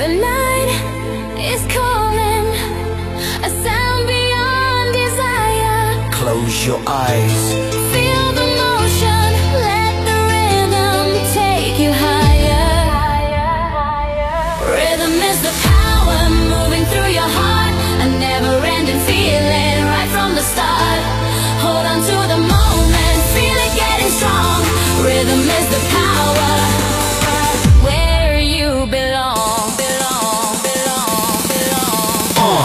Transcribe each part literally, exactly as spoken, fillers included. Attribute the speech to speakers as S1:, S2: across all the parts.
S1: The night is calling, a sound beyond desire.
S2: Close your eyes.
S1: Feel the motion, let the rhythm take you higher. Rhythm is the power moving through your heart, a never-ending feeling right from the start. Hold on to the moment, feel it getting strong. Rhythm is the power, where you belong, belong, belong, belong.
S2: Uh.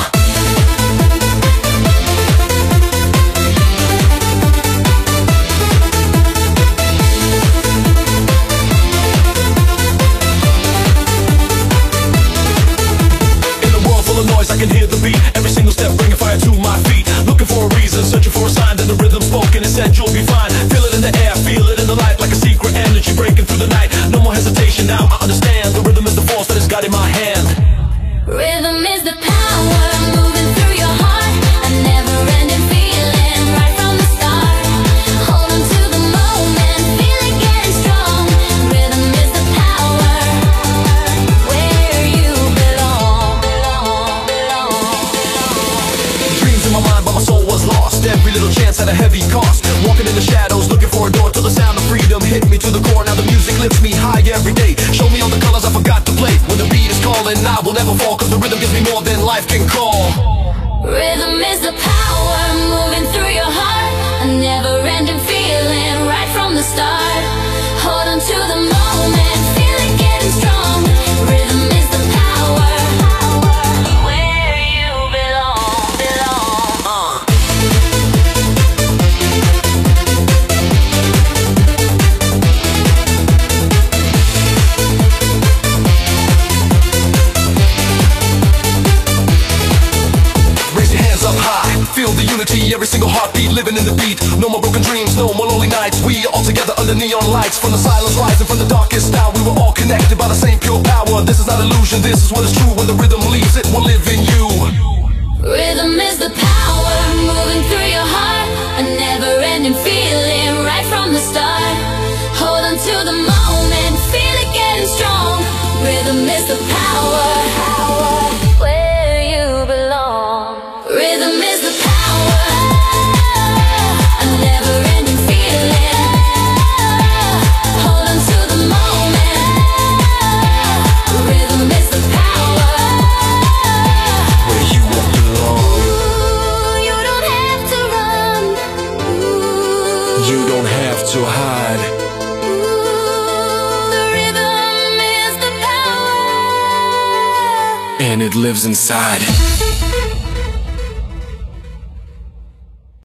S2: I can hear the beat, every single step bringing fire to my feet. Looking for a reason, searching for a sign, then the rhythm spoke and it said you'll be fine. Feel it in the air, feel it in the light, like a secret energy breaking through the night. No more hesitation, now I understand. The rhythm is the force that is guiding my hand.
S1: Rhythm is the power moving through your heart, a never-ending feeling right from the start. Hold on to the moment, feel it getting strong. Rhythm is the power, where you belong, belong, belong, belong.
S2: Dreams in my mind, but my soul was lost. Every little chance had a heavy cost. Walking in the shadows, looking for a door till the sound of freedom hit me to the core. Now the music lifts me high every day. Show me all the colors I forgot to play. When the beat is calling, I will never fall, cause the rhythm gives me more than life can call.
S1: Rhythm is the power moving through your heart, a never-ending feeling right from the start. Hold on to the moment, feel it getting strong. Rhythm is the power, where you belong, belong.
S2: Uh. Feel the unity, every single heartbeat, living in the beat. No more broken dreams, no more lonely nights. We all together under neon lights. From the silence rising from the darkest hour, we were all connected by the same pure power. This is not illusion, this is what is true. When the rhythm leaves, it will live in you.
S1: Rhythm is the power moving through your heart, a never-ending feeling right from the start. Hold on to the moment, feel it getting strong. Rhythm is the power, where you belong. Rhythm is the power, a never-ending feeling. Hold on to the moment. Rhythm is the power,
S2: where you belong.
S1: ooh, you don't have to run, ooh,
S2: You don't have to hide.
S1: ooh, the rhythm is the power,
S2: And it lives inside.